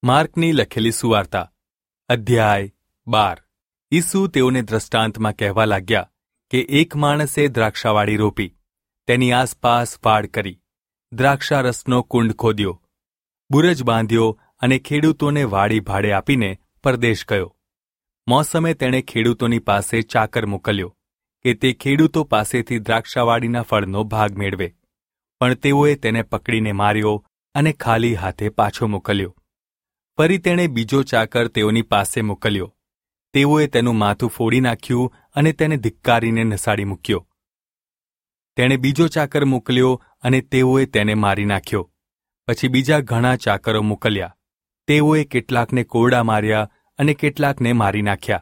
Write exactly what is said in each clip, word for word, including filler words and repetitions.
માર્કની લખેલી સુવાર્તા અધ્યાય બાર. ઈસુ તેઓને દ્રષ્ટાંતમાં કહેવા લાગ્યા કે એક માણસે દ્રાક્ષાવાડી રોપી, તેની આસપાસ વાડ કરી, દ્રાક્ષારસનો કુંડ ખોદ્યો, બુરજ બાંધ્યો અને ખેડૂતોને વાડી ભાડે આપીને પરદેશ ગયો. મોસમે તેણે ખેડૂતોની પાસે ચાકર મોકલ્યો કે તે ખેડૂતો પાસેથી દ્રાક્ષાવાડીના ફળનો ભાગ મેળવે, પણ તેઓએ તેને પકડીને માર્યો અને ખાલી હાથે પાછો મોકલ્યો. ફરી તેણે બીજો ચાકર તેઓની પાસે મોકલ્યો. તેઓએ તેનું માથું ફોડી નાખ્યું અને તેને ધિક્કારીને નસાડી મૂક્યો. તેણે બીજો ચાકર મોકલ્યો અને તેઓએ તેને મારી નાખ્યો. પછી બીજા ઘણા ચાકરો મોકલ્યા. તેઓએ કેટલાકને કોરડા માર્યા અને કેટલાકને મારી નાખ્યા.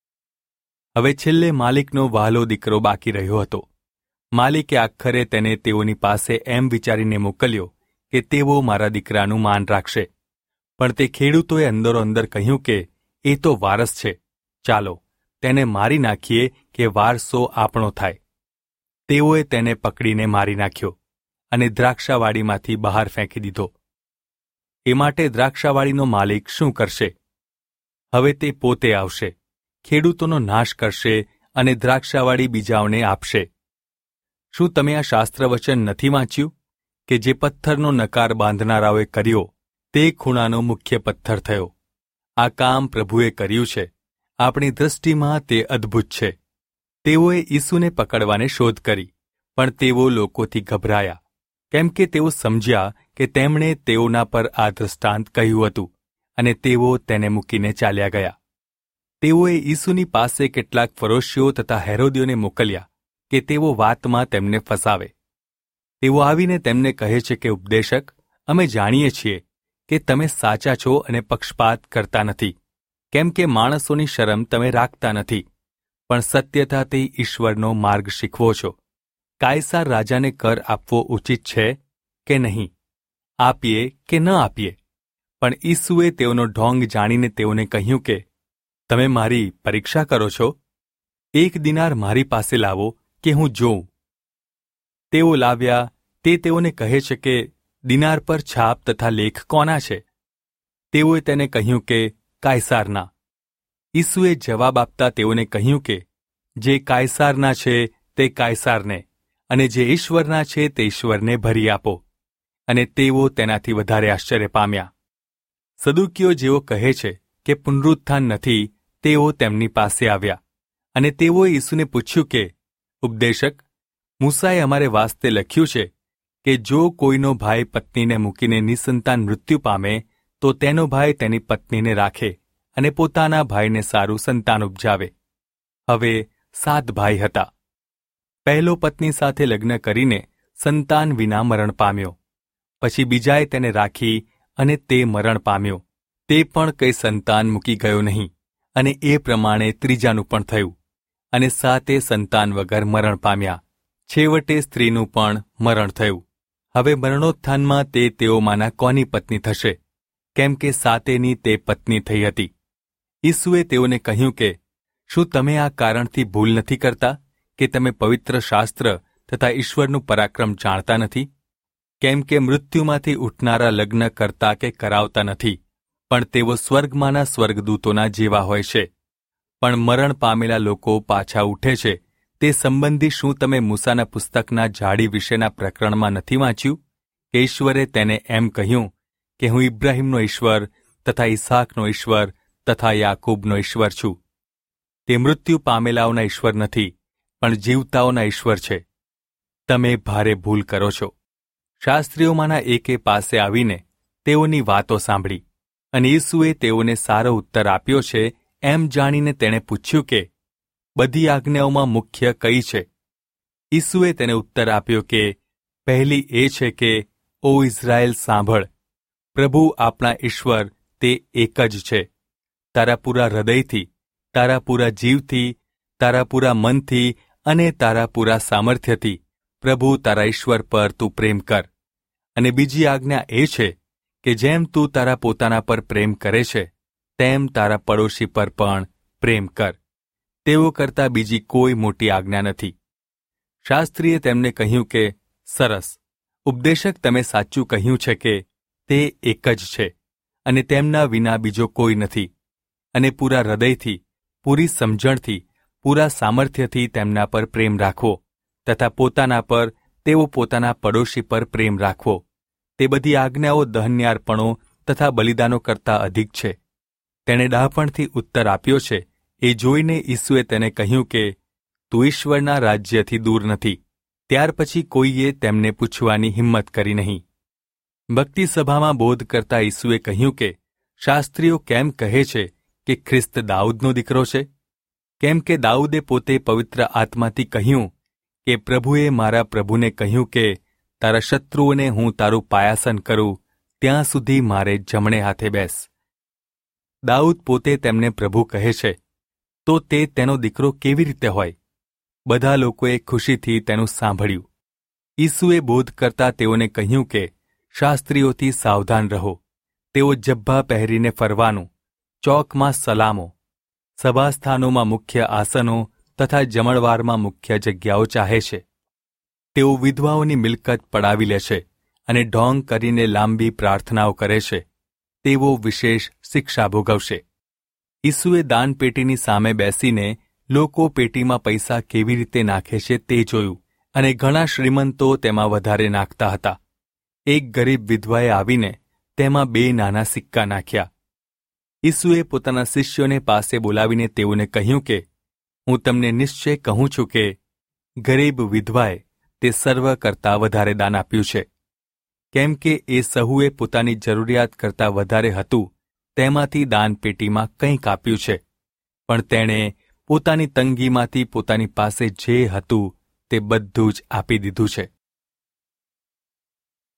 હવે છેલ્લે માલિકનો વહાલો દીકરો બાકી રહ્યો હતો. માલિકે આખરે તેને તેઓની પાસે એમ વિચારીને મોકલ્યો કે તેઓ મારા દીકરાનું માન રાખશે. પણ તે ખેડૂતોએ અંદરો અંદર કહ્યું કે એ તો વારસ છે, ચાલો તેને મારી નાખીએ કે વારસો આપણો થાય. તેઓએ તેને પકડીને મારી નાખ્યો અને દ્રાક્ષાવાડીમાંથી બહાર ફેંકી દીધો. એ માટે દ્રાક્ષાવાડીનો માલિક શું કરશે? હવે તે પોતે આવશે, ખેડૂતોનો નાશ કરશે અને દ્રાક્ષાવાડી બીજાઓને આપશે. શું તમે આ શાસ્ત્રવચન નથી વાંચ્યું કે જે પથ્થરનો નકાર બાંધનારાઓએ કર્યો તે ખૂણાનો મુખ્ય પથ્થર થયો? આ કામ પ્રભુએ કર્યું છે, આપણી દૃષ્ટિમાં તે અદ્ભુત છે. તેઓએ ઈસુને પકડવાને શોધ કરી, પણ તેઓ લોકોથી ગભરાયા, કેમ કે તેઓ સમજ્યા કે તેમણે તેઓના પર આ દ્રષ્ટાંત કહ્યું હતું, અને તેઓ તેને મૂકીને ચાલ્યા ગયા. તેઓએ ઈસુની પાસે કેટલાક ફરોશીઓ તથા હેરોદીઓને મોકલ્યા કે તેઓ વાતમાં તેમને ફસાવે. તેઓ આવીને તેમને કહે છે કે ઉપદેશક, અમે જાણીએ છીએ કે તમે સાચા છો અને પક્ષપાત કરતા નથી, કેમ કે માણસોની શરમ તમે રાખતા નથી, પણ સત્યતાથી ઈશ્વરનો માર્ગ શીખવો છો. કાયસાર રાજાને કર આપવો ઉચિત છે કે નહીં? આપીએ કે ન આપીએ? પણ ઈસુએ તેઓનો ઢોંગ જાણીને તેઓને કહ્યું કે તમે મારી પરીક્ષા કરો છો? એક દિનાર મારી પાસે લાવો કે હું જોઉં. તેઓ લાવ્યા. તે તેઓને કહે છે કે દિનાર પર છાપ તથા લેખ કોના છે? તેઓએ તેને કહ્યું કે કાયસારના. ઈસુએ જવાબ આપતા તેઓને કહ્યું કે જે કાયસારના છે તે કાયસારને, અને જે ઈશ્વરના છે તે ઈશ્વરને ભરી આપો. અને તેઓ તેનાથી વધારે આશ્ચર્ય પામ્યા. સદુકીઓ જેઓ કહે છે કે પુનરુત્થાન નથી, તેઓ તેમની પાસે આવ્યા, અને તેઓએ ઈસુને પૂછ્યું કે ઉપદેશક, મૂસાએ અમારે વાસ્તે લખ્યું છે કે જો કોઈનો ભાઈ પત્નીને મૂકીને નિસંતાન મૃત્યુ પામે તો તેનો ભાઈ તેની પત્નીને રાખે અને પોતાના ભાઈને સારું સંતાન ઉપજાવે. હવે સાત ભાઈ હતા. પહેલો પત્ની સાથે લગ્ન કરીને સંતાન વિના મરણ પામ્યો. પછી બીજાએ તેને રાખી અને તે મરણ પામ્યો. તે પણ કંઈ સંતાન મૂકી ગયો નહીં, અને એ પ્રમાણે ત્રીજાનું પણ થયું, અને સાતે સંતાન વગર મરણ પામ્યા. છેવટે સ્ત્રીનું પણ મરણ થયું. હવે મરણોત્થાનમાં તે તેઓમાંના કોની પત્ની થશે? કેમ કે સાતેની તે પત્ની થઈ હતી. ઈસુએ તેઓને કહ્યું કે શું તમે આ કારણથી ભૂલ નથી કરતા કે તમે પવિત્ર શાસ્ત્ર તથા ઈશ્વરનું પરાક્રમ જાણતા નથી? કેમ કે મૃત્યુમાંથી ઉઠનારા લગ્ન કરતા કે કરાવતા નથી, પણ તેઓ સ્વર્ગમાંના સ્વર્ગદૂતોના જેવા હોય છે. પણ મરણ પામેલા લોકો પાછા ઉઠે છે તે સંબંધી શું તમે મૂસાના પુસ્તકના ઝાડી વિશેના પ્રકરણમાં નથી વાંચ્યું કે ઈશ્વરે તેને એમ કહ્યું કે હું ઇબ્રાહીમનો ઈશ્વર તથા ઈસાકનો ઈશ્વર તથા યાકૂબનો ઈશ્વર છું. તે મૃત્યુ પામેલાઓના ઈશ્વર નથી, પણ જીવતાઓના ઈશ્વર છે. તમે ભારે ભૂલ કરો છો. શાસ્ત્રીઓમાંના એકે પાસે આવીને તેઓની વાતો સાંભળી, અને ઈસુએ તેઓને સારો ઉત્તર આપ્યો છે એમ જાણીને તેણે પૂછ્યું કે બધી આજ્ઞાઓમાં મુખ્ય કઈ છે? ઈસુએ તેને ઉત્તર આપ્યો કે પહેલી એ છે કે ઓ ઇઝરાયેલ સાંભળ, પ્રભુ આપણા ઈશ્વર તે એક જ છે. તારા પૂરા હૃદયથી, તારા પૂરા જીવથી, તારા પૂરા મનથી અને તારા પૂરા સામર્થ્યથી પ્રભુ તારા ઈશ્વર પર તું પ્રેમ કર. અને બીજી આજ્ઞા એ છે કે જેમ તું તારા પોતાના પર પ્રેમ કરે છે તેમ તારા પડોશી પર પણ પ્રેમ કર. તેઓ કરતાં બીજી કોઈ મોટી આજ્ઞા નથી. શાસ્ત્રીએ તેમને કહ્યું કે સરસ, ઉપદેશક, તમે સાચું કહ્યું છે કે તે એક જ છે, અને તેમના વિના બીજો કોઈ નથી, અને પૂરા હૃદયથી, પૂરી સમજણથી, પૂરા સામર્થ્યથી તેમના પર પ્રેમ રાખવો, તથા પોતાના પર તેઓ પોતાના પડોશી પર પ્રેમ રાખવો. તે બધી આજ્ઞાઓ દહન્યાર્પણો તથા બલિદાનો કરતાં અધિક છે. તેણે ડહાપણથી ઉત્તર આપ્યો છે એ જોઈને ઈસુએ તેને કહ્યું કે તું ઈશ્વરના રાજ્યથી દૂર નથી. ત્યાર પછી કોઈએ તેમને પૂછવાની હિંમત કરી નહીં. ભક્તિ સભામાં બોધ કરતા ઈસુએ કહ્યું કે શાસ્ત્રીઓ કેમ કહે છે કે ખ્રિસ્ત દાઉદનો દીકરો છે? કેમ કે દાઉદે પોતે પવિત્ર આત્માથી કહ્યું કે પ્રભુએ મારા પ્રભુને કહ્યું કે તારા શત્રુઓને હું તારું પાયાસન કરું ત્યાં સુધી મારે જમણે હાથે બેસ. દાઉદ પોતે તેમને પ્રભુ કહે છે, તો તે તેનો દીકરો કેવી રીતે હોય? બધા લોકોએ ખુશીથી તેનું સાંભળ્યું. ઈસુએ બોધ કરતા તેઓને કહ્યું કે શાસ્ત્રીઓથી સાવધાન રહો. તેઓ જબ્બા પહેરીને ફરવાનું, ચોકમાં સલામો, સભાસ્થાનોમાં મુખ્ય આસનો તથા જમણવારમાં મુખ્ય જગ્યાઓ ચાહે છે. તેઓ વિધવાઓની મિલકત પડાવી લે છે અને ઢોંગ કરીને લાંબી પ્રાર્થનાઓ કરે છે. તેઓ વિશેષ શિક્ષા ભોગવશે. ઈસુએ દાનપેટીની સામે બેસીને લોકો પેટીમાં પૈસા કેવી રીતે નાખે છે તે જોયું, અને ઘણા શ્રીમંતો તેમાં વધારે નાખતા હતા. એક ગરીબ વિધવાએ આવીને તેમાં બે નાના સિક્કા નાખ્યા. ઈસુએ પોતાના શિષ્યોને પાસે બોલાવીને તેઓને કહ્યું કે હું તમને નિશ્ચય કહું છું કે ગરીબ વિધવાએ તે સર્વ કરતાં વધારે દાન આપ્યું છે. કેમ કે એ સહુએ પોતાની જરૂરિયાત કરતાં વધારે હતું તેમાંથી દાનપેટીમાં કંઈક આપ્યું છે, પણ તેણે પોતાની તંગીમાંથી પોતાની પાસે જે હતું તે બધું જ આપી દીધું છે.